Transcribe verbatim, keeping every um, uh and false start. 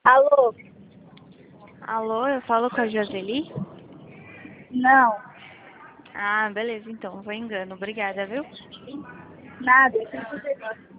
Alô? Alô, eu falo com a Joseli? Não, Ah, beleza, então, foi engano. Obrigada, viu? nada. Eu tenho que fazer agora.